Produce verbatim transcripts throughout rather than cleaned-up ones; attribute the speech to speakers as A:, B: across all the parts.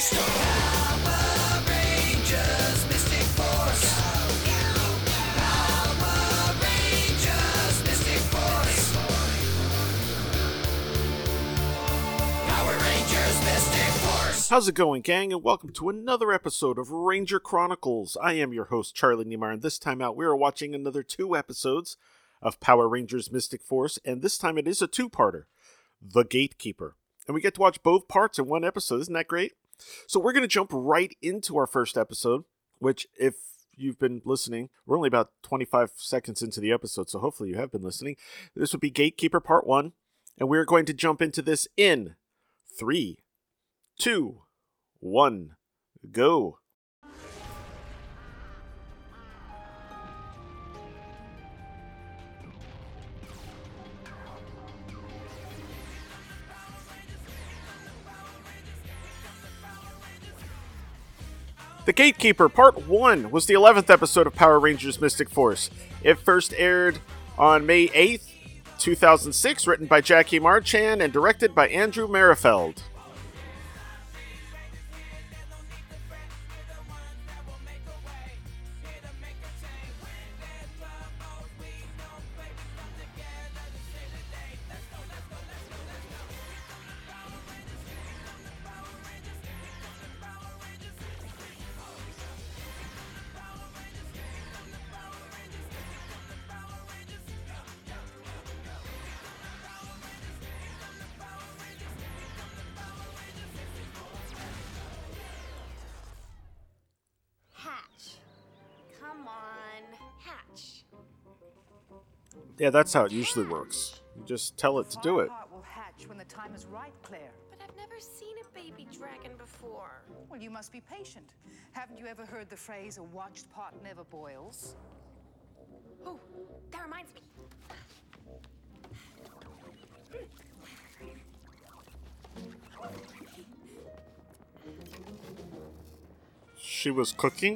A: Power Rangers Mystic Force. Power Rangers Mystic Force. Power Rangers Mystic Force.
B: How's it going, gang? And welcome to another episode of Ranger Chronicles. I am your host, Charlie Niemeyer, and this time out we are watching another two episodes of Power Rangers Mystic Force, and this time it is a two-parter, The Gatekeeper. And we get to watch both parts in one episode. Isn't that great? So we're going to jump right into our first episode, which, if you've been listening, we're only about twenty-five seconds into the episode, so hopefully you have been listening. This would be Gatekeeper Part one, and we're going to jump into this in three, two, one, go. The Gatekeeper Part one was the eleventh episode of Power Rangers Mystic Force. It first aired on May eighth, two thousand six, written by Jackie Marchand and directed by Andrew Merrifield.
C: Come on, hatch.
B: Yeah, that's how it usually works. You just tell it to do it.
D: Fireheart will hatch when the time is right, Claire.
C: But I've never seen a baby dragon before.
D: Well, you must be patient. Haven't you ever heard the phrase, a watched pot never boils?
C: Oh, that reminds me.
B: She was cooking?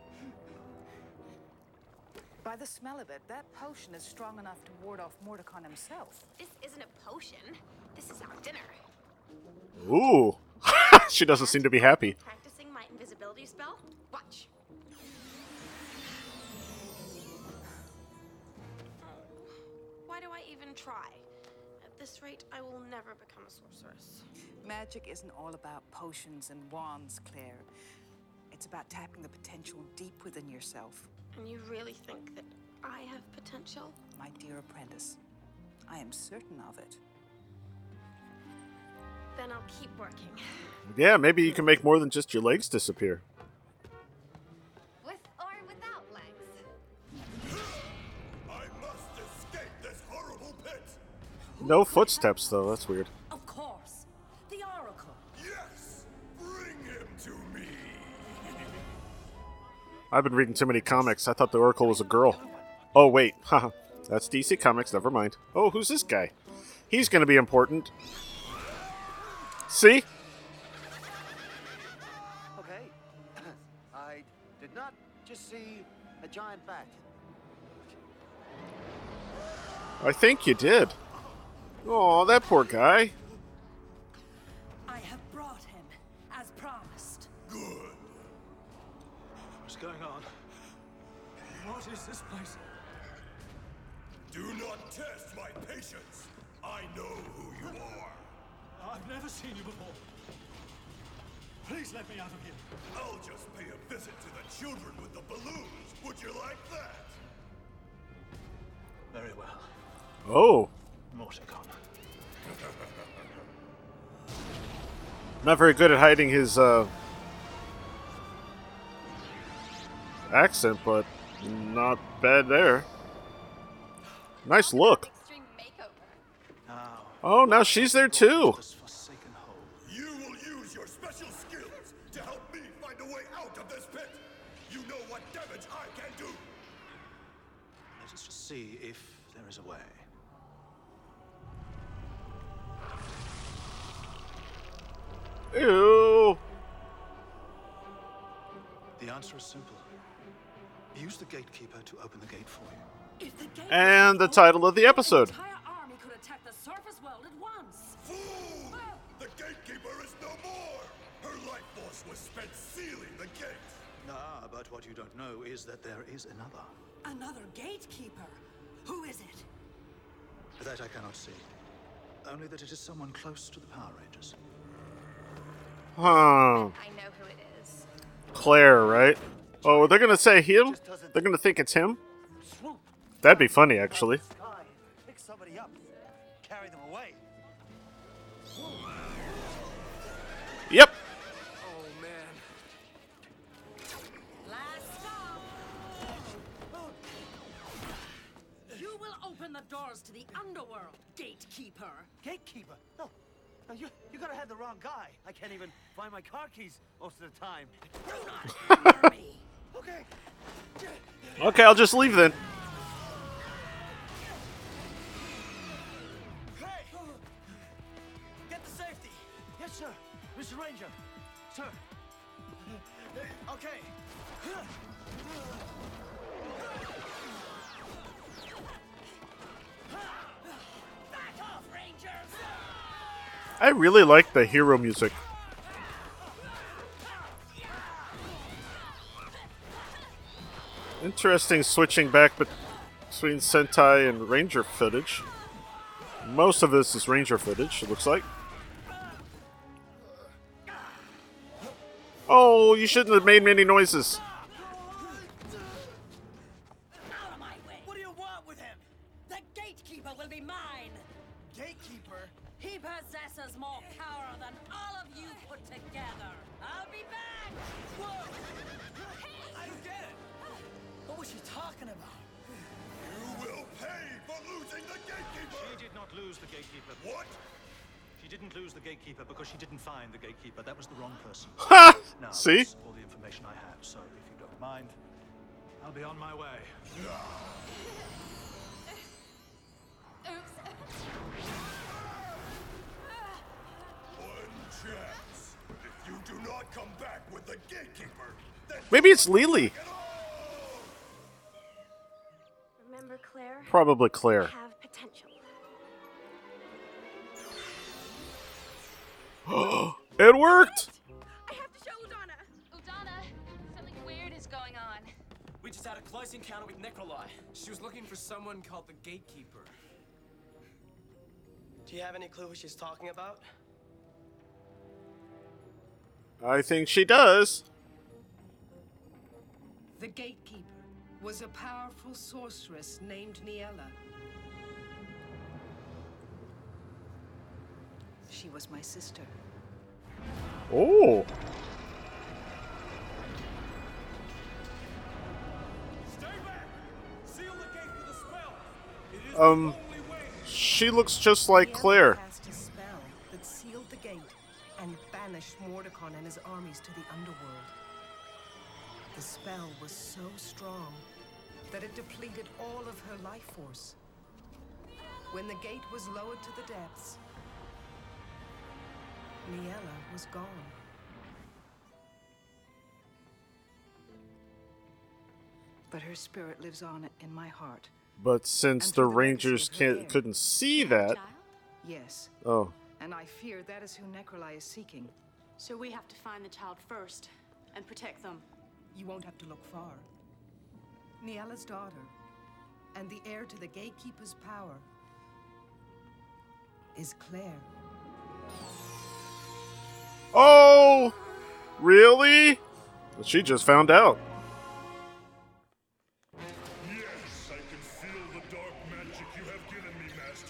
D: By the smell of it, that potion is strong enough to ward off Mordecai himself.
C: This isn't a potion. This is our dinner.
B: Ooh. She doesn't seem to be happy.
C: Practicing my invisibility spell? Watch. Why do I even try? At this rate, I will never become a sorceress.
D: Magic isn't all about potions and wands, Claire. It's about tapping the potential deep within yourself.
C: And you really think that I have potential?
D: My dear apprentice, I am certain of it.
C: Then I'll keep working.
B: Yeah, maybe you can make more than just your legs disappear.
C: With or without legs.
E: I must escape this horrible pit!
B: No footsteps, though. That's weird.
F: Of course. The Oracle.
E: Yes! Bring him to me!
B: I've been reading too many comics. I thought the Oracle was a girl. Oh, wait. Haha. That's D C Comics. Never mind. Oh, who's this guy? He's going to be important. See?
G: Okay. I did not just see a giant bat.
B: I think you did. Oh, that poor guy.
F: I have brought him, as promised.
E: Good.
H: What's going on? What is this place?
E: Do not test my patience. I know who you are.
H: I've never seen you before. Please let me out of here.
E: I'll just pay a visit to the children with the balloons. Would you like that?
H: Very well.
B: Oh.
H: Morticon.
B: Not very good at hiding his uh, accent, but not bad there. Nice look.
C: Extreme makeover.
H: Now,
B: Oh, now she's there too.
H: this forsaken hole.
E: You will use your special skills to help me find a way out of this pit. You know what damage I can do.
H: Let us just see if there is a way.
B: Ew.
H: The answer is simple. Use the gatekeeper to open the gate for you.
F: If the gate
B: And
F: was
B: the title of the
F: open,
B: episode.
F: The entire army could attack the surface world at once.
E: Fool! The gatekeeper is no more. Her life force force was spent sealing the gate.
H: Ah, but what you don't know is that there is another.
F: Another gatekeeper? Who is it?
H: That I cannot see. Only that it is someone close to the Power Rangers.
B: Huh.
I: I know who it is.
B: Claire, right? Oh, they're gonna say him? They're gonna think it's him?
G: Swoop
B: That'd be funny, actually.
G: sky, pick somebody up, carry them away.
B: Yep.
A: Oh man.
F: Last stop! You will open the doors to the underworld, gatekeeper.
G: Gatekeeper? No, no, you you gotta have the wrong guy. I can't even find my car keys most of the time.
F: Do not hinder me.
G: Okay.
B: Okay, I'll just leave then.
G: Hey! Get the safety. Yes, sir. Mister Ranger. Sir. Okay.
F: Back off, Rangers!
B: I really like the hero music. Interesting switching back between Sentai and Ranger footage. Most of this is Ranger footage, it looks like. Oh, you shouldn't have made many noises.
F: Out of my way!
G: What do you want with him?
F: The gatekeeper will be mine!
G: Gatekeeper?
F: He possesses more power than all of you put together. I'll be back!
G: Whoa! I don't get it. What was she talking about?
E: You will pay for losing the gatekeeper.
H: She did not lose the Gatekeeper.
E: What?
H: She didn't lose the Gatekeeper because she didn't find the Gatekeeper. That was the wrong person.
B: Ha!
H: Now,
B: See?
H: that's all the information I have, so if you don't mind, I'll be on my way.
E: One chance. If you do not come back with the gatekeeper, then
B: Maybe it's Lily.
C: Remember, Claire?
B: Probably Claire.
C: Have potential.
B: It worked!
C: I have to show Udana.
I: Udana, something weird is going on.
J: We just had a close encounter with Necroli. She was looking for someone called the Gatekeeper.
K: Do you have any clue who she's talking about?
B: I think she does.
L: The Gatekeeper was a powerful sorceress named Niella.
D: She was my sister.
B: Oh.
E: stay back. Seal the gate with a spell. It is
B: Um,
E: the only way.
B: she looks just like Claire.
L: Niella cast a spell that sealed the gate and banished Mordecon and his armies to the underworld. The spell was so strong that it depleted all of her life force. When the gate was lowered to the depths, Niella was gone.
D: But her spirit lives on in my heart.
B: But since
D: And
B: the
D: through the
B: Rangers
D: legacy of her
B: can't
D: hair.
B: couldn't see that.
I: Child?
D: Yes,
B: Oh.
D: and I fear that is who Necroli is seeking.
M: So we have to find the child first and protect them.
L: You won't have to look far. Niella's daughter, and the heir to the Gatekeeper's power, is Claire.
B: Oh! Really? She just found out.
E: Yes, I can feel the dark magic you have given me, Master.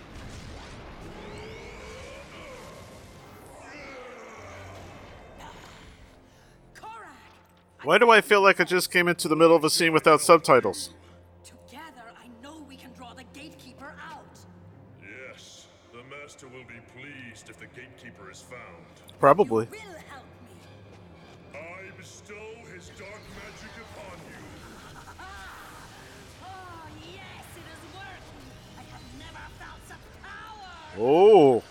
B: Why do I feel like I just came into the middle of a scene without subtitles?
F: Together, I know we can draw the gatekeeper out.
E: Yes, the Master will be pleased if the gatekeeper is found.
B: Probably.
F: Will help me.
E: I bestow his dark magic upon you.
F: Oh, yes, it is working. I have never felt such power.
B: Oh.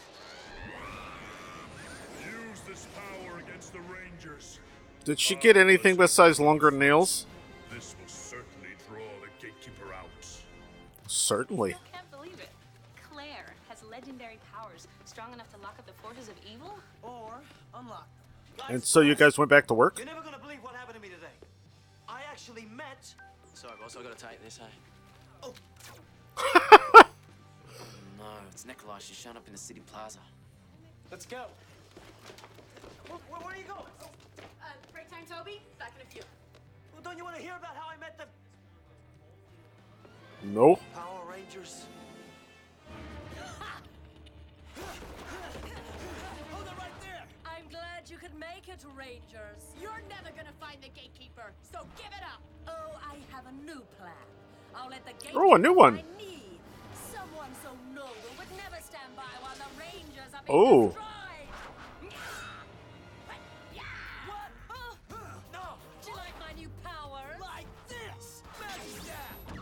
E: Use this power against the Rangers.
B: Did she get anything besides longer nails?
E: This will certainly draw the gatekeeper out.
B: Certainly.
I: I can't believe it. Claire has legendary powers strong enough to lock up the forces of evil?
K: Or unlock
B: And so you guys went back to work?
G: You're never gonna believe what happened to me today. I actually met.
J: Sorry, boss, I gotta take this, hey?
G: Oh.
J: No, it's Nikolai. She's shown up in the city plaza. Let's go.
G: Where, where, where are you going?
M: Uh, break time, Toby. Back in a few.
G: Well, don't you want to hear about how I met the
B: No.
G: Power Rangers?
F: Hold it right there! I'm glad you could make it, Rangers.
M: You're never gonna find the gatekeeper, so give it up.
F: Oh, I have a new plan. I'll let the gatekeeper
B: Oh, a new one.
F: find me. Someone so noble would never stand by while the Rangers are being
B: Oh.
F: destroyed. What? Oh.
G: No!
F: Do you like my new powers?
G: Like this! Magic Stab!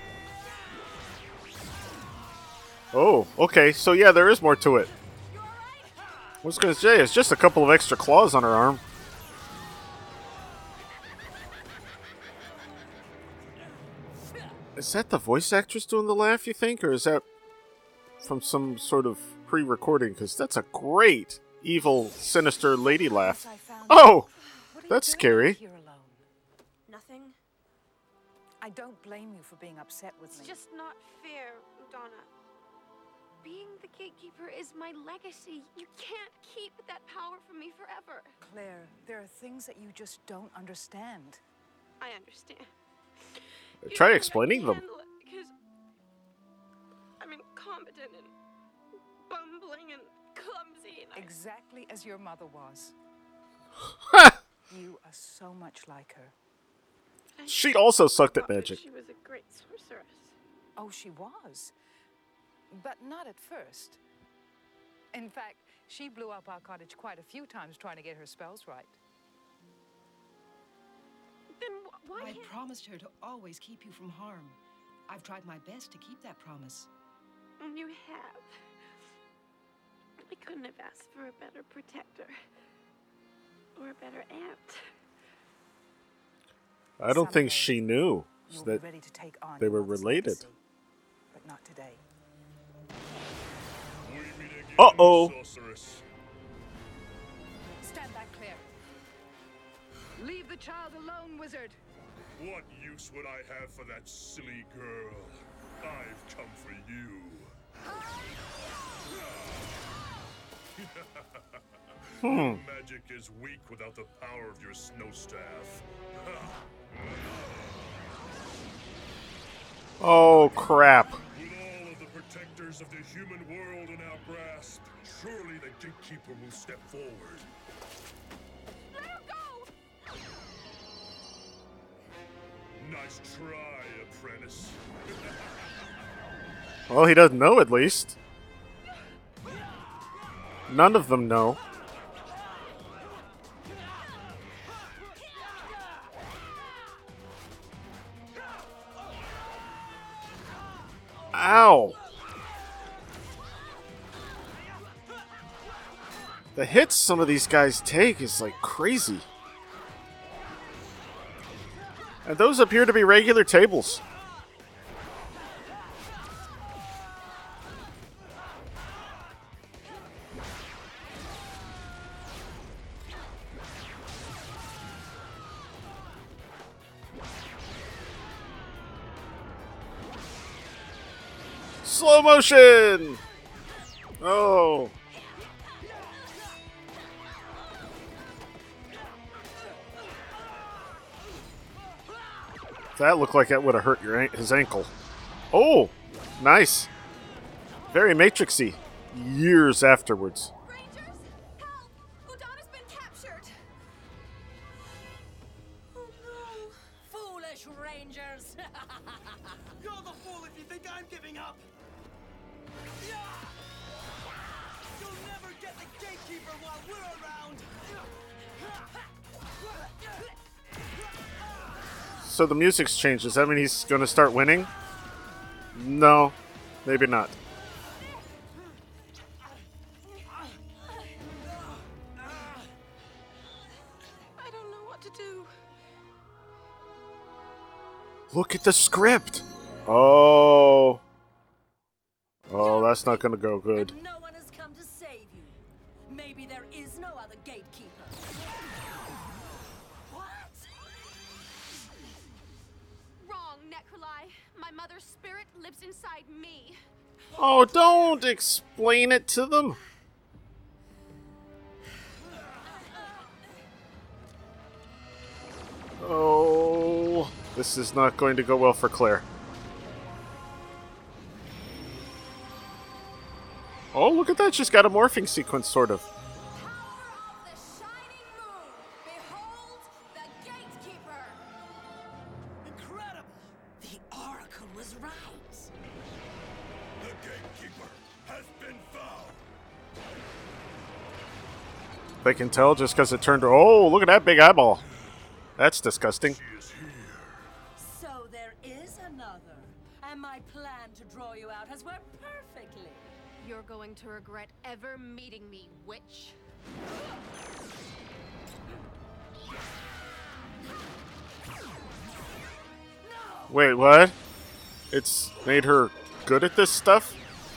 B: Oh, okay. So yeah, there is more to it. I was gonna say, it's just a couple of extra claws on her arm. Is that the voice actress doing the laugh, you think? Or is that from some sort of pre-recording? Because that's a great, evil, sinister lady laugh. Oh! That's scary.
D: Here alone.
C: Nothing.
D: I don't blame you for being upset with
C: It's
D: me.
C: just not fair, Udana. Being the gatekeeper is my legacy. You can't keep that power from me forever.
D: Claire, there are things that you just don't understand.
C: I understand.
B: Try explaining them.
C: Because I'm incompetent and bumbling and clumsy. And I...
D: Exactly as your mother was. You are so much like her.
B: She also sucked at
C: thought that
B: magic.
C: She was a great sorceress.
D: Oh, she was. But not at first. In fact, she blew up our cottage quite a few times trying to get her spells right.
C: Then wh- why
N: I
C: can't...
N: promised her to always keep you from harm. I've tried my best to keep that promise.
C: You have. I couldn't have asked for a better protector. Or a better aunt.
B: I don't think
D: Someday,
B: she knew
D: You'll
B: that
D: be ready to take on
B: they
D: your
B: were
D: mother's
B: related.
D: legacy, but not today.
B: Uh-oh.
E: Sorceress.
D: Stand back, Claire. Leave the child alone, wizard.
E: What use would I have for that silly girl? I've come for you.
B: Hmm.
E: Magic is weak without the power of your snow staff.
B: Oh, crap.
E: With all of the protectors of the human world in our grasp, surely the gatekeeper will step forward.
C: Let her go!
E: Nice try, apprentice.
B: Well, he doesn't know, at least. None of them know. Ow! The hits some of these guys take is like crazy. And those appear to be regular tables. Slow motion! Oh. That looked like that would have hurt your an- his ankle. Oh, nice. Very Matrixy. Years afterwards.
C: Rangers, help! Udana's been captured. Oh no.
F: Foolish Rangers!
G: You're the fool if you think I'm giving up. Yeah! You'll never get the gatekeeper while we're around.
B: So the music's changed. Does that mean he's going to start winning? No, maybe not.
C: I don't know what to do.
B: Look at the script. Oh. Oh, that's not going to go good.
F: No one has come to save you. Maybe there is no other gatekeeper.
C: mother's spirit lives inside me.
B: Oh, don't explain it to them. Oh, this is not going to go well for Claire. Oh, look at that. She's got a morphing sequence, sort of.
G: Incredible!
F: The Oracle was right.
E: The Gatekeeper has been found.
B: They can tell just because it turned... Oh, look at that big eyeball. That's disgusting.
F: So there is another. And my plan to draw you out has worked perfectly.
C: You're going to regret ever meeting me, witch.
B: Wait, what? It's made her good at this stuff?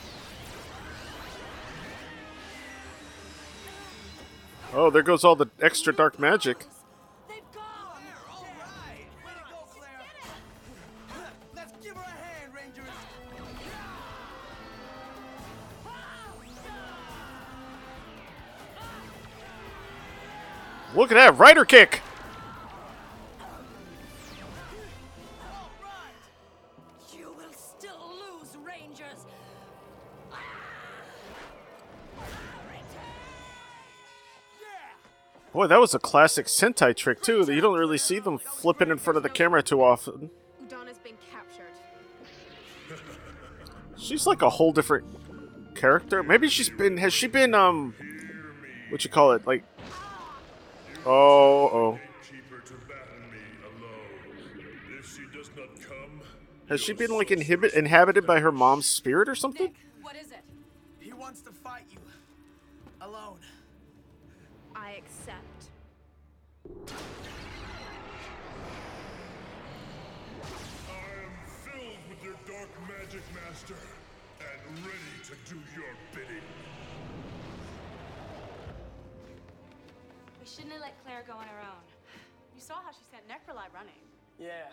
B: Oh, there goes all the extra dark magic.
G: Let's give her a hand, Rangers!
B: Look at that rider kick!
F: You will still lose, Rangers.
B: Boy, that was a classic Sentai trick, too. You don't really see them flipping in front of the camera too often.
C: Udana's been captured.
B: She's like a whole different character. Maybe she's been... Has she been, um... what you call it? Like... Oh, oh.
E: If she does not come,
B: Has she been, like, inhibit, inhabited by her mom's spirit or something?
D: Nick, what is it?
G: He wants to fight you. Alone.
C: I accept.
E: I am filled with your dark magic, Master, and ready to do your bidding.
M: We shouldn't have let Claire go on her own. You saw how she sent Necroli running.
K: Yeah.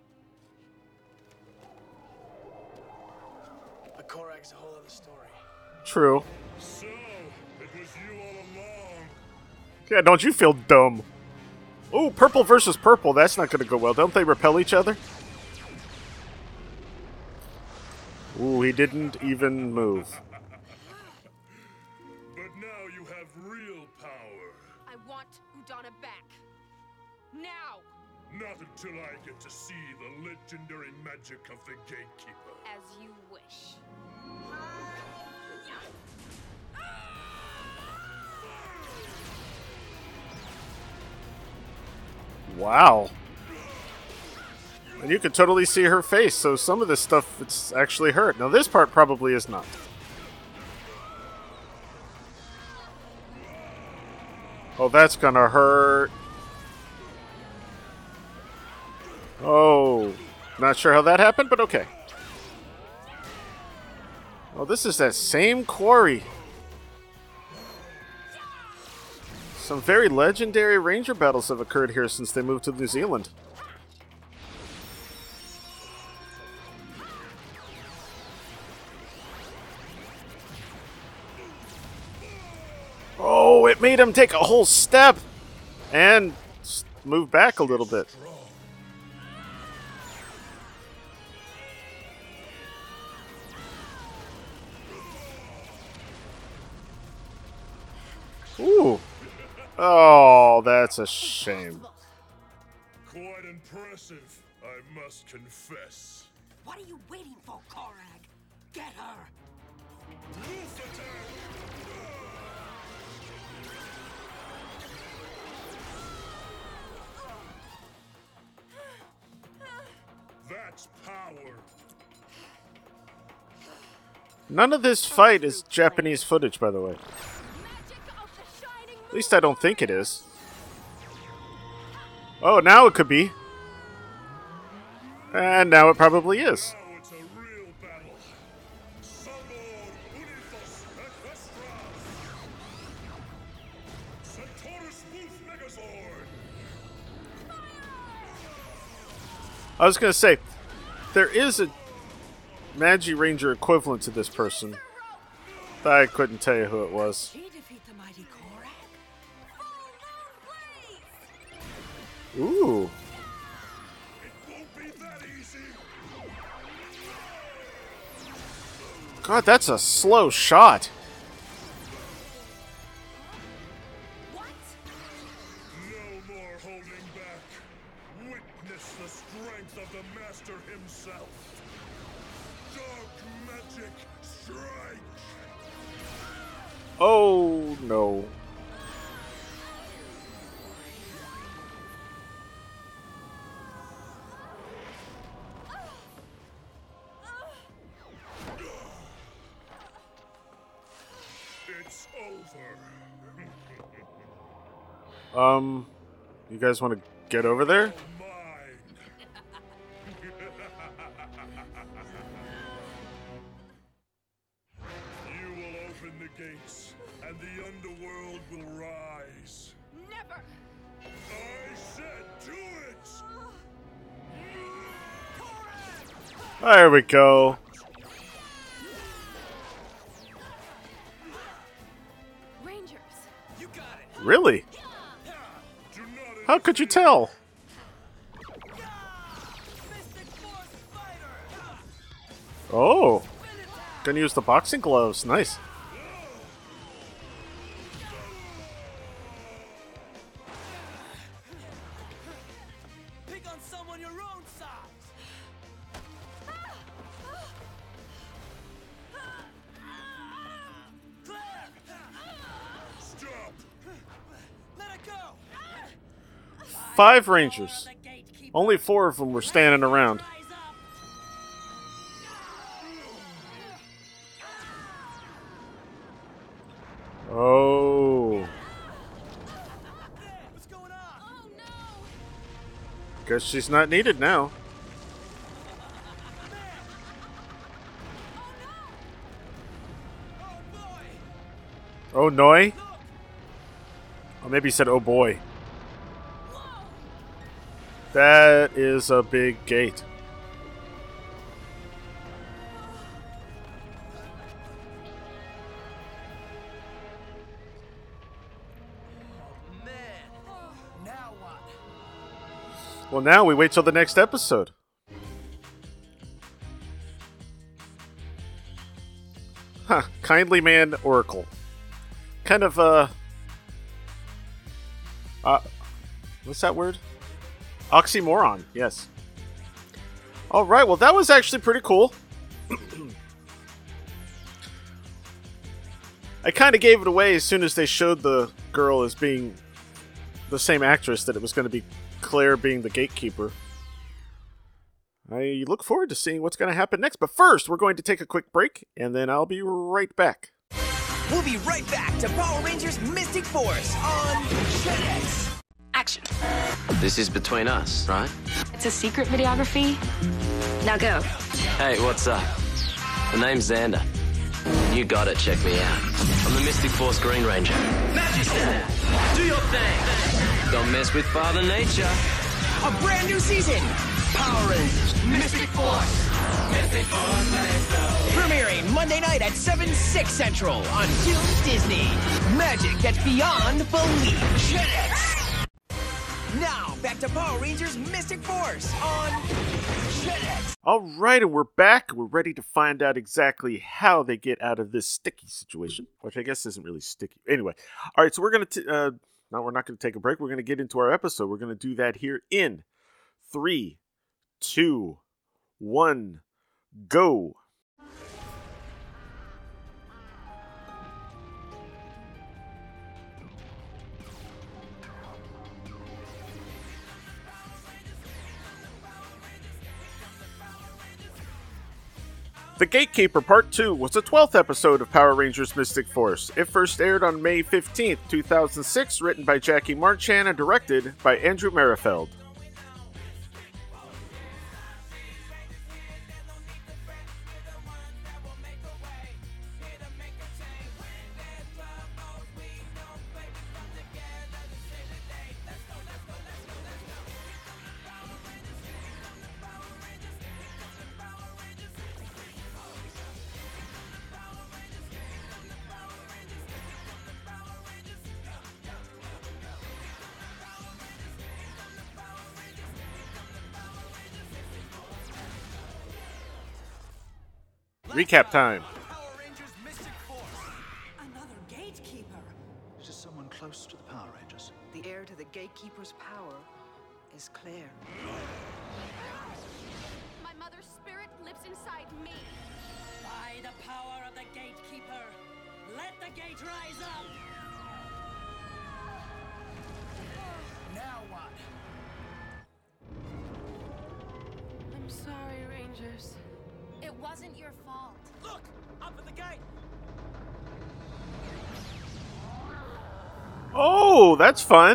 K: But Korag's a whole other story.
B: True.
E: So, it was you all along.
B: Yeah, don't you feel dumb? Ooh, purple versus purple. That's not going to go well. Don't they repel each other? Ooh, he didn't even move.
E: But now you have real power.
C: I want Udana back. Now!
E: Not until I get to see the legendary magic of the Gatekeeper.
C: As you wish.
B: Wow. And you can totally see her face, so some of this stuff, it's actually hurt. Now this part probably is not. Oh, that's gonna hurt. Oh, not sure how that happened, but okay. Oh, this is that same quarry. Some very legendary ranger battles have occurred here since they moved to New Zealand. Oh, it made him take a whole step and move back a little bit. Ooh. Oh, that's a shame.
E: Quite impressive, I must confess.
F: What are you waiting for, Korag? Get her!
E: That's power.
B: None of this fight is Japanese footage, by the way. At least I don't think it is. Oh, now it could be. And now it probably is.
E: Now it's a real battle. Sabor Unitos Equestras. Centaurus Wolf Megazord.
B: I was going to say, there is a Magi Ranger equivalent to this person. I couldn't tell you who it was.
F: She defeat the mighty Korak?
B: Ooh. God, that's a slow shot.
E: No more holding back. Witness the strength of the Master himself. Dark magic strike.
B: Oh, no.
E: It's over.
B: Um, you guys want to get over there?
E: You will open the gates, and the underworld will rise.
I: Never!
E: I said do it!
B: There we go.
I: Rangers!
J: You got it!
B: Really? How could you tell? Oh. Gonna use the boxing gloves. Nice.
G: Pick on someone your own size. Claire!
E: Stop!
G: Let it go!
B: Five Rangers. Only four of them were standing around. Oh.
G: What's going on?
I: Oh no!
B: Guess she's not needed now. Oh, Noi? Or maybe he said, oh boy. That is a big gate.
G: Now what?
B: Well, now we wait till the next episode. Huh. Kindly Man Oracle. Kind of, uh... Uh... What's that word? Oxymoron, yes. Alright, well that was actually pretty cool. I kind of gave it away as soon as they showed the girl as being the same actress, that it was going to be Claire being the gatekeeper. I look forward to seeing what's going to happen next, but first we're going to take a quick break, and then I'll be right back.
O: We'll be right back to Power Rangers Mystic Force on Jetix.
M: Action.
P: This is between us, right?
M: It's a secret videography. Now go.
P: Hey, what's up? My name's Xander. You gotta check me out. I'm the Mystic Force Green Ranger. Magic Step! Do your thing! Don't mess with Father Nature.
O: A brand new season. Power Rangers Mystic Force.
A: Mystic Force, let it go.
O: Premiering Monday night at seven, six Central on Toon Disney. Magic that's beyond belief. Jetix. Now, back to Power Rangers Mystic Force on Jetix.
B: Alright, and we're back. We're ready to find out exactly how they get out of this sticky situation, which I guess isn't really sticky. Anyway, alright, so we're going to, uh, no, we're not going to take a break. We're going to get into our episode. We're going to do that here in three, two, one, go. The Gatekeeper Part two was the twelfth episode of Power Rangers Mystic Force. It first aired on May fifteenth, two thousand six, written by Jackie Marchan and directed by Andrew Merifeld. Recap time.
G: Power Rangers Mystic Force.
F: Another gatekeeper.
H: It is someone close to the Power Rangers.
L: The heir to the Gatekeeper's power is Claire.
I: My mother's spirit lives inside me.
F: By the power of the Gatekeeper, let the gate rise up.
G: Now what?
C: I'm sorry, Rangers.
I: It wasn't your fault.
G: Look! Up at the gate!
B: Oh, that's fun.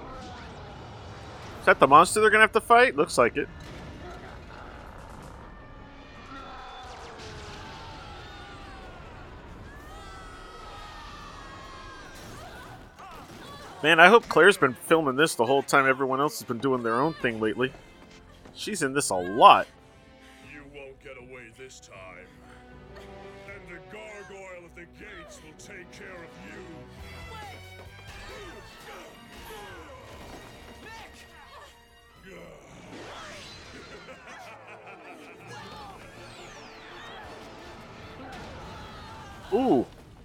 B: Is that the monster they're gonna have to fight? Looks like it. Man, I hope Claire's been filming this the whole time everyone else has been doing their own thing lately. She's in this a lot.
E: You won't get away this time. And the gargoyle at the gates will take care of you.
B: Ooh.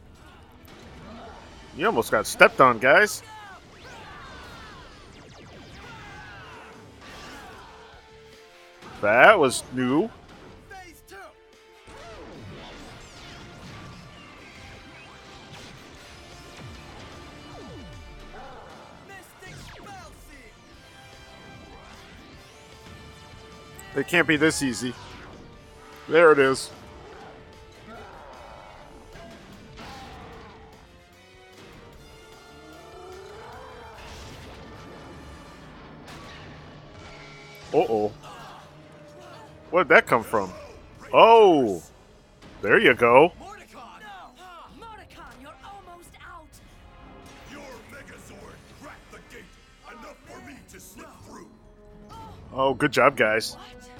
B: You almost got stepped on, guys. That was new.
G: Phase two. Mystic Spell Seed.
B: It can't be this easy. There it is. Uh-oh. Where'd that come from? Oh! There you go.
F: Mordecon! No! Mordecon, you're almost out!
E: Your Megazord cracked the gate enough for me to slip through.
B: Oh, good job, guys.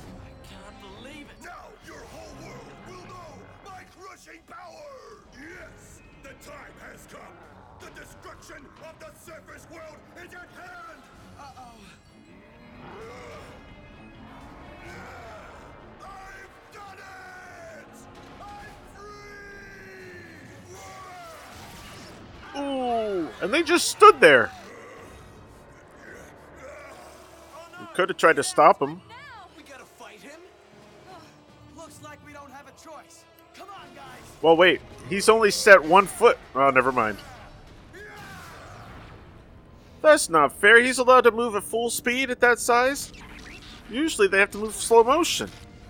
E: Now your whole world will know my crushing power! Yes! The time has come! The destruction of the surface world is at hand!
G: Uh-oh.
E: I've done it! I'm free!
B: Ooh! And they just stood there. We could have tried to stop him.
G: We gotta fight him. Looks like we don't have a choice. Come on, guys.
B: Well, wait. He's only set one foot. Oh, never mind. That's not fair. He's allowed to move at full speed at that size. Usually they have to move slow motion.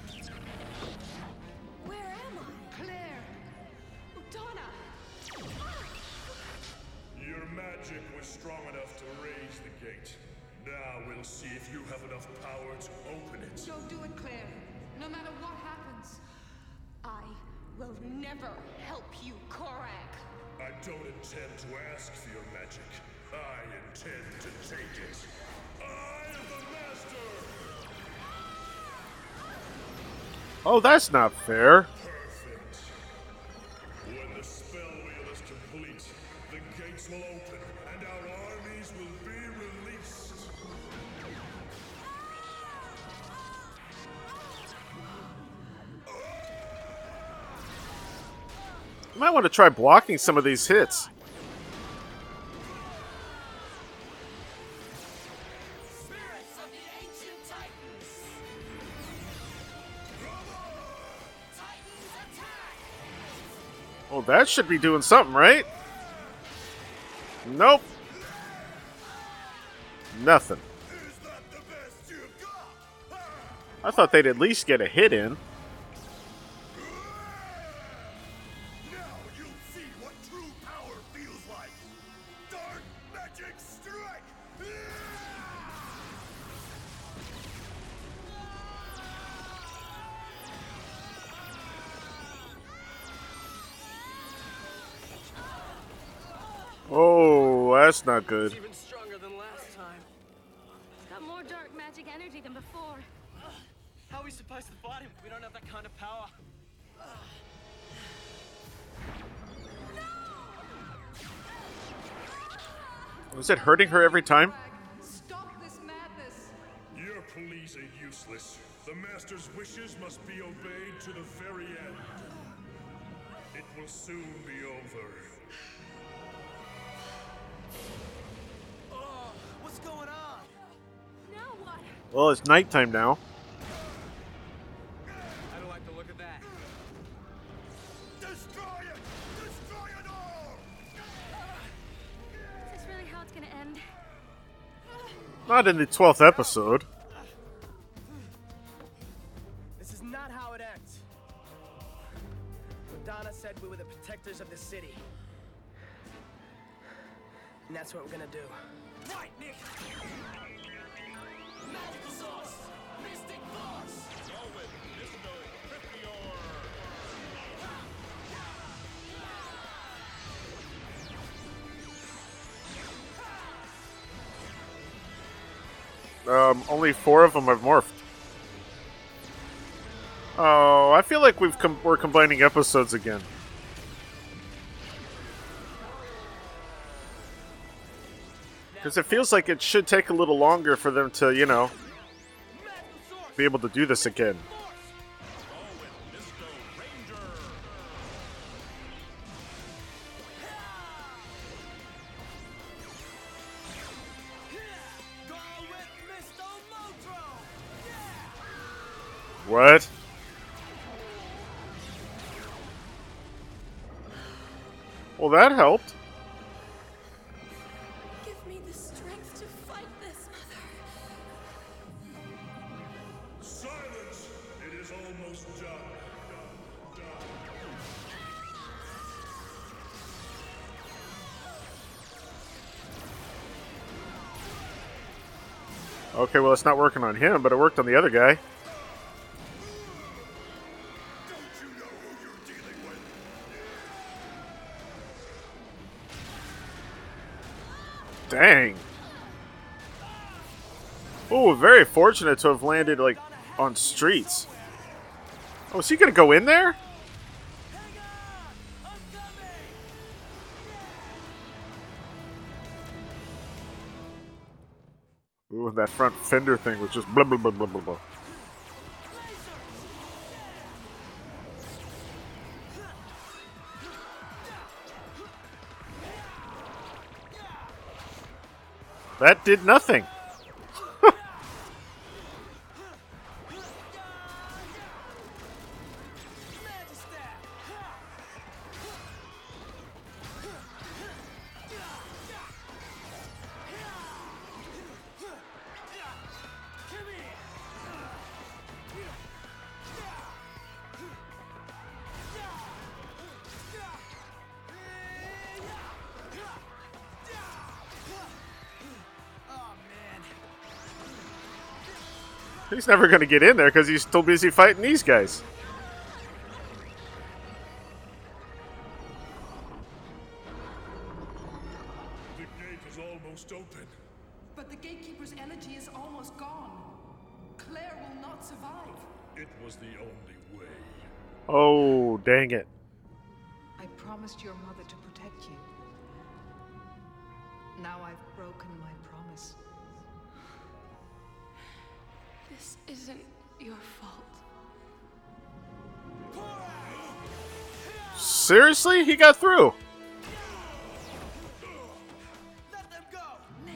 C: Where am I? Claire. Donna.
E: Your magic was strong enough to raise the gate. Now we'll see if you have enough power to open it.
D: Don't do it, Claire. No matter what happens.
I: I will never help you, Korak.
E: I don't intend to ask for your magic. I intend to take it. I am the master!
B: Oh, that's not fair.
E: Perfect. When the spell wheel is complete, the gates will open and our armies will be released.
B: You might want to try blocking some of these hits.
F: Spirits of the ancient Titans! Titans attack!
B: Oh, that should be doing something, right? Nope. Nothing. I thought they'd at least get a hit in.
E: Now you'll see what true power feels like. Dark Magic Strike!
B: Oh, that's not good.
G: Even stronger than last time.
C: It's got more dark magic energy than before.
G: How are we supposed to fight him if we don't have that kind of power?
B: Was it hurting her every time?
D: Stop this madness.
E: Your pleas are useless. The Master's wishes must be obeyed to the very end. It will soon be over.
G: Oh, what's going on?
C: Now what?
B: Well, it's nighttime now.
J: I don't like the look of that.
E: Destroy it! Destroy it all!
C: Is this really how it's gonna end?
B: Not in the twelfth episode.
G: This is not how it ends. Madonna said we were the protectors of the city. And that's what we're gonna do.
J: Right, Nick! Magical sauce! Mystic force! Go with Mister
B: Um, only four of them have morphed. Oh, I feel like we've com we're combining episodes again. Because it feels like it should take a little longer for them to, you know, be able to do this again. What? Well, that helped.
C: Give me the strength to fight this, Mother.
E: Silence! It is almost done. Done.
B: Okay, well, it's not working on him, but it worked on the other guy. Dang. Oh, very fortunate to have landed, like, on streets. Oh, is he gonna go in there? Ooh, and that front fender thing was just blah, blah, blah, blah, blah, blah. That did nothing. He's never going to get in there because he's still busy fighting these guys.
E: The gate is almost open.
L: But the gatekeeper's energy is almost gone. Claire will not survive.
E: It was the only way.
B: Oh, dang it.
D: I promised your mother to protect you. Now I've broken my promise.
C: This isn't your fault.
B: Seriously? He got through.
G: Let them go! Nick!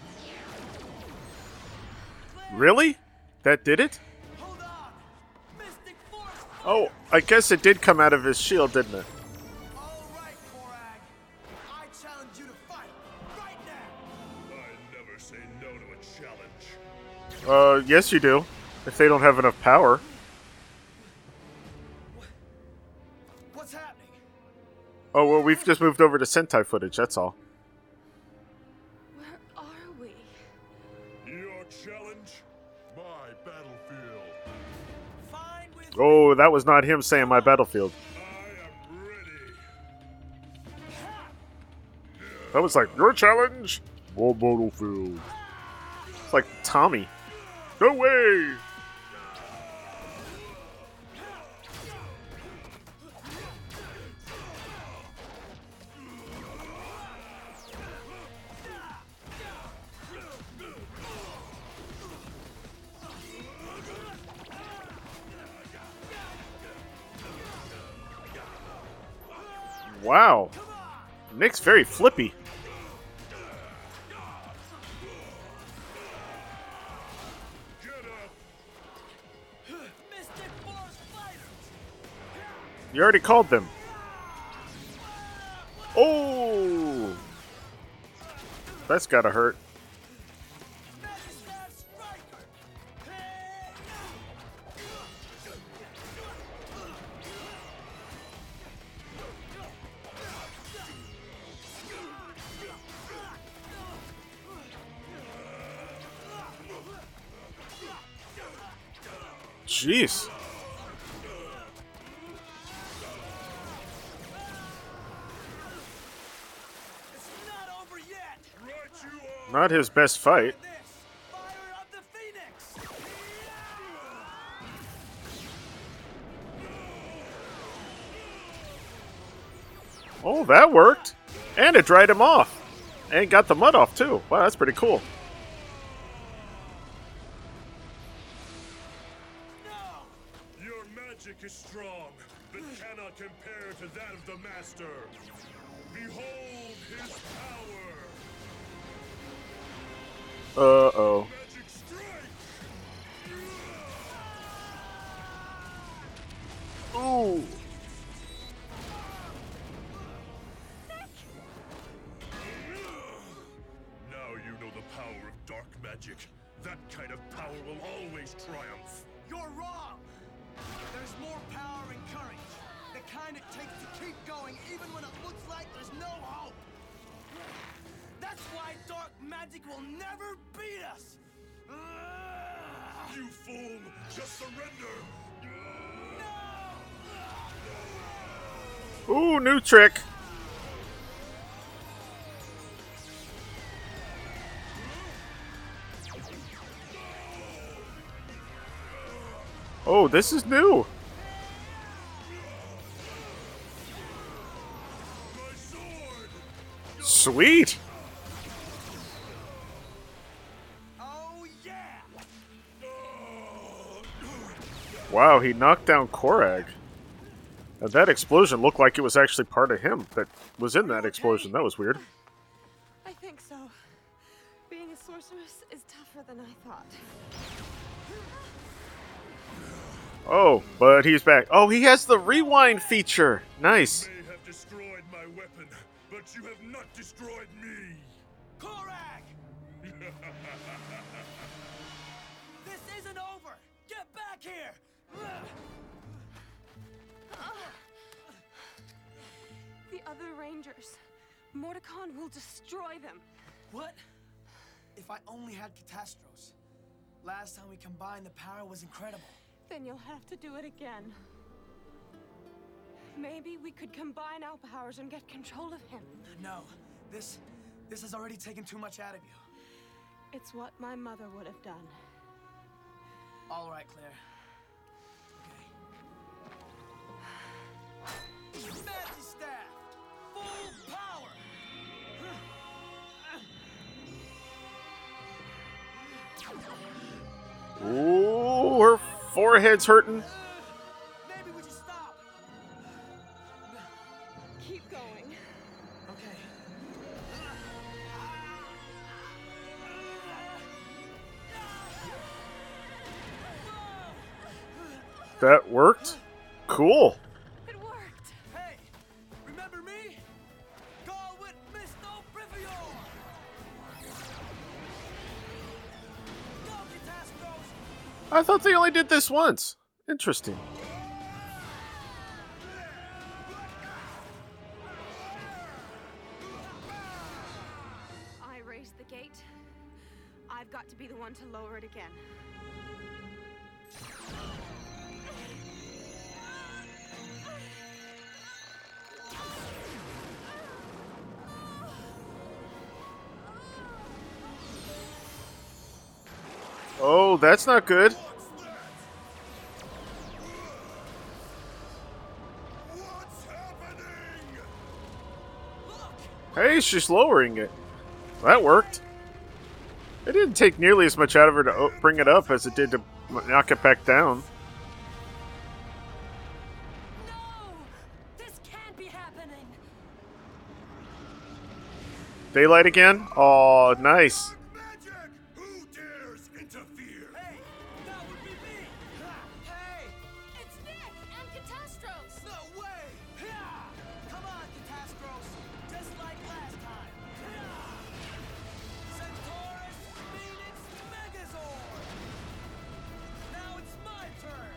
B: Really? That did it?
G: Hold on! Mystic Force!
B: Oh, I guess it did come out of his shield, didn't it?
G: All right, Korag. I challenge you to fight right now!
E: I never say no to a challenge.
B: Uh, yes you do. If they don't have enough power.
G: What's happening?
B: Oh, well, we've just moved over to Sentai footage, that's all.
C: Where are we?
E: Your challenge? My battlefield.
G: Fine with
B: Oh, that was not him saying my battlefield.
E: I am ready.
B: That was like, your challenge? My battlefield. It's like Tommy. No way! Wow. Nick's very flippy. You already called them. Oh! That's gotta hurt. Jeez. Not his best fight. Oh, that worked. And it dried him off. And got the mud off, too. Wow, that's pretty cool.
E: Your magic is strong, but cannot compare to that of the Master. Behold his power.
B: Uh-oh. Ooh.
E: Now you know the power of dark magic. That kind of power will always triumph.
G: You're wrong! There's more power in courage. The kind it takes to keep going even when it looks like there's no hope. That's why dark magic will never beat us!
E: You fool! Just surrender!
B: Ooh, new trick. Oh, this is new. Sweet. Wow, he knocked down Korag. Now, that explosion looked like it was actually part of him that was in that explosion. That was weird.
C: I think so. Being a sorceress is tougher than I thought.
B: Oh, but he's back. Oh, he has the rewind feature. Nice.
E: You may have destroyed my weapon, but you have not destroyed me.
G: Korag! This isn't over! Get back here!
C: The other Rangers. Mordecon will destroy them.
G: What? If I only had Catastros. Last time we combined, the power was incredible.
C: Then you'll have to do it again. Maybe we could combine our powers and get control of him.
G: No. This... this has already taken too much out of you.
C: It's what my mother would have done.
G: All right, Claire. Okay. Magic Staff! Full power!
B: Ooh, her forehead's hurting.
G: Maybe we should stop.
C: Keep going.
G: Okay.
B: That worked? Cool.
C: It worked.
G: Hey, remember me? Go with Mister Brivior. Go, Catastros.
B: I thought they only did this once. Interesting.
C: I raised the gate. I've got to be the one to lower it again.
B: Oh, that's not good. Hey, she's lowering it. That worked. It didn't take nearly as much out of her to o- bring it up as it did to knock it back down.
F: No! This can't be happening!
B: Daylight again? Oh, nice.
E: Magic! Who dares interfere?
G: Hey, that would be me! Ha, hey!
I: It's Nick and Catastros!
G: No way! Ha! Come on, Catastros! Just like last time! Ha! Centaurus Phoenix Megazord! Now it's my turn!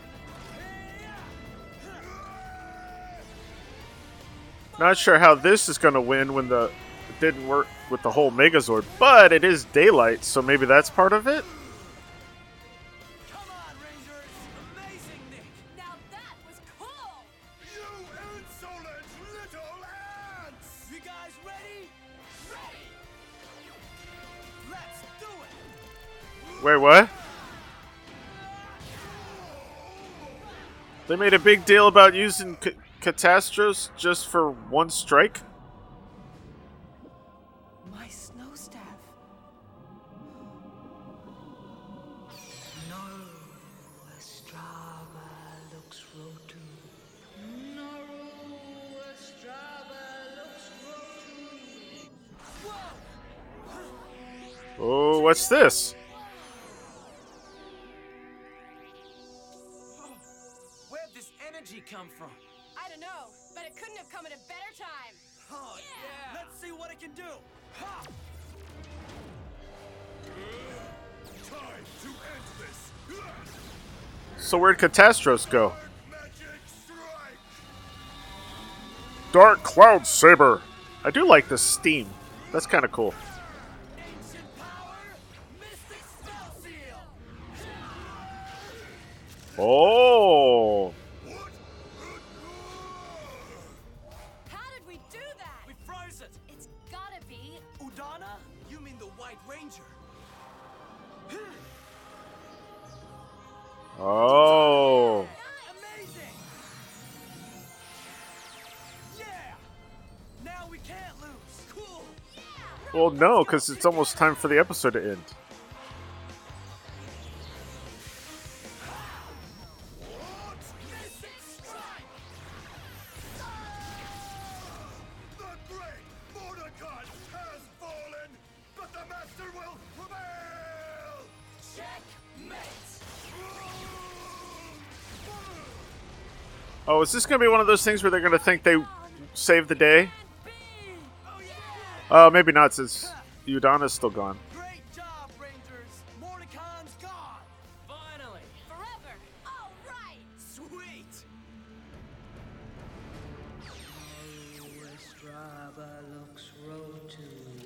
B: Not sure how this is going to win when the it didn't work with the whole Megazord, but it is daylight, so maybe that's part of it?
G: Come on, Rangers! Amazing, Nick!
I: Now that was cool!
E: You insolent little ants!
G: You guys ready? Ready! Let's do it!
B: Wait, what? They made a big deal about using C Catastros just for one strike?
L: My snow staff. Naru Estraba lux rotu. Naru Estraba lux rotu.
B: Oh, what's this?
J: Where'd this energy come from?
I: I don't know, but it couldn't have come at a better time.
G: Oh, yeah! Let's see what it can do! Ha!
E: Time to end this!
B: So where'd Catastros go?
E: Magic strike!
B: Dark Cloud Saber! I do like this steam. That's kind of cool.
G: Ancient power, Mystic Spell Seal!
B: Oh!
I: How did we do that?
J: We froze it!
I: It's gotta be.
G: Udana?
J: You mean the White Ranger?
B: Oh!
G: Amazing! Yeah! Now we can't lose! Cool!
B: Well, no, because it's almost time for the episode to end.
G: Mystic Strike!
E: The great Mordecai has fallen, but the master will prevail!
G: Checkmate!
B: Oh, is this going to be one of those things where they're going to think they saved the day? Uh, maybe not, since Udana's still gone.
G: Great job, Rangers! Mordecai's gone!
J: Finally!
I: Forever! All right!
G: Sweet!
L: Estraba lux rotu.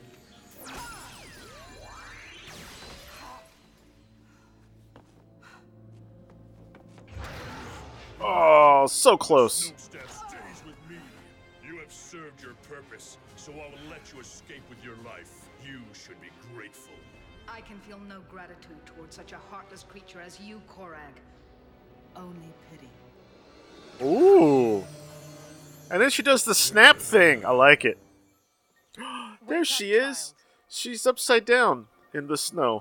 B: Oh, so close.
E: Snowstaff stays with me. You have served your purpose, so I will let you escape with your life. You should be grateful.
N: I can feel no gratitude towards such a heartless creature as you, Korag. Only pity.
B: Ooh. And then she does the snap thing. I like it. There she is. She's upside down in the snow.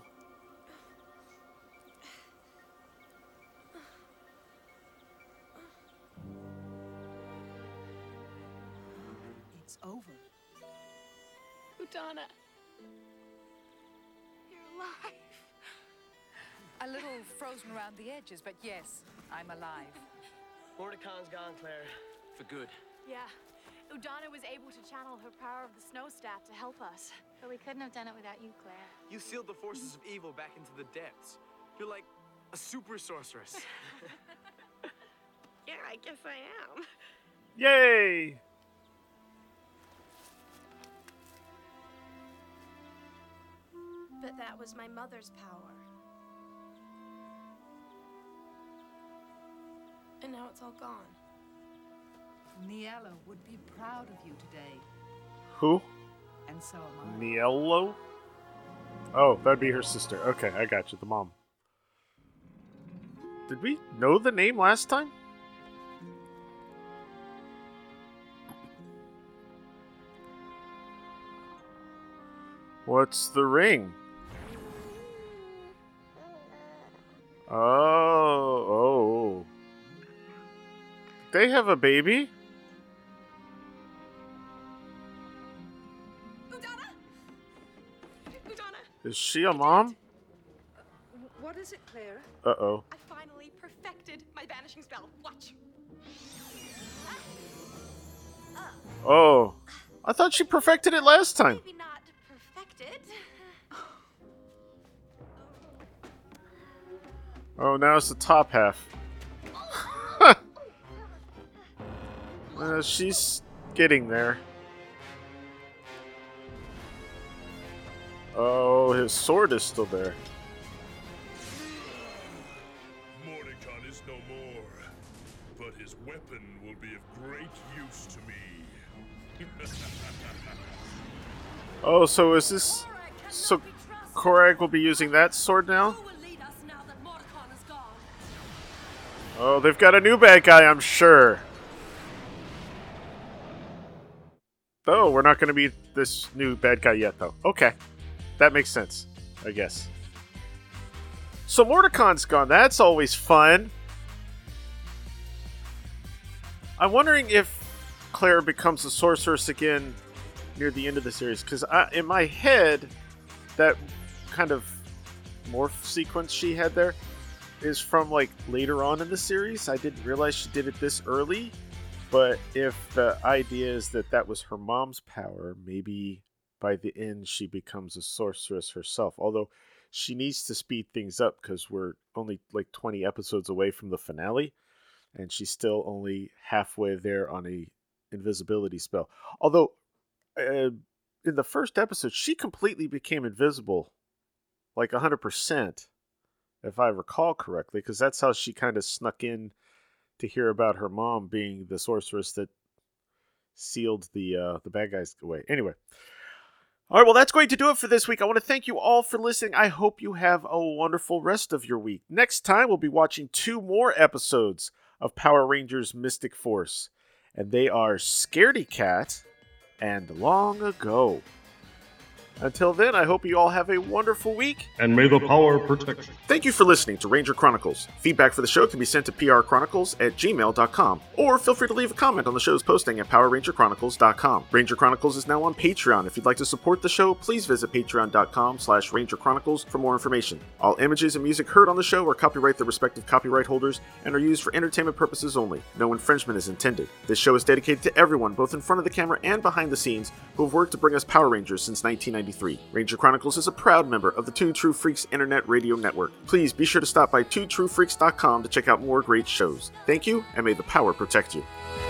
L: It's over.
C: Udana. You're alive.
D: A little frozen around the edges, but yes, I'm alive.
K: Mordecai's gone, Claire.
J: For good.
M: Yeah. Udana was able to channel her power of the snow staff to help us. But we couldn't have done it without you, Claire.
J: You sealed the forces of evil back into the depths. You're like a super sorceress.
C: Yeah, I guess I am.
B: Yay!
C: But that was my mother's power. And now it's all gone.
N: Niella would be proud of you today,
B: Who?
N: and so am I.
B: Niello? Oh, that'd be her sister. Okay, I got you. The mom. Did we know the name last time? What's the ring? Oh, oh. They have a baby?
I: Udana?
B: Is she a mom?
D: What is it, Claire?
B: Uh-oh.
I: I finally perfected my vanishing spell. Watch.
B: Oh. I thought she perfected it last time.
I: Maybe not perfected.
B: Oh, now it's the top half. uh, she's getting there. Oh, his sword is still there.
E: Mordecon is no more, but his weapon will be of great use to me.
B: Oh, so is this... So Korag will be using that sword now? Oh, they've got a new bad guy, I'm sure. Oh, we're not going to be this new bad guy yet, though. Okay. That makes sense, I guess. So Mordecon's gone. That's always fun. I'm wondering if Claire becomes a sorceress again near the end of the series. Because in my head, that kind of morph sequence she had there is from like later on in the series. I didn't realize she did it this early. But if the idea is that that was her mom's power, maybe by the end she becomes a sorceress herself. Although she needs to speed things up because we're only like twenty episodes away from the finale. And she's still only halfway there on a invisibility spell. Although uh, in the first episode, she completely became invisible. Like one hundred percent. If I recall correctly. Because that's how she kind of snuck in to hear about her mom being the sorceress that sealed the uh, the bad guys away. Anyway. All right, well, that's going to do it for this week. I want to thank you all for listening. I hope you have a wonderful rest of your week. Next time, we'll be watching two more episodes of Power Rangers Mystic Force. And they are Scaredy Cat and Long Ago. Until then, I hope you all have a wonderful week.
Q: And may the power protect you.
B: Thank you for listening to Ranger Chronicles. Feedback for the show can be sent to p r chronicles at gmail dot com. Or feel free to leave a comment on the show's posting at power ranger chronicles dot com. Ranger Chronicles is now on Patreon. If you'd like to support the show, please visit patreon dot com slash ranger chronicles for more information. All images and music heard on the show are copyright their respective copyright holders and are used for entertainment purposes only. No infringement is intended. This show is dedicated to everyone, both in front of the camera and behind the scenes, who have worked to bring us Power Rangers since nineteen ninety-three. Ranger Chronicles is a proud member of the Two True Freaks Internet Radio Network. Please be sure to stop by two true freaks dot com to check out more great shows. Thank you, and may the power protect you.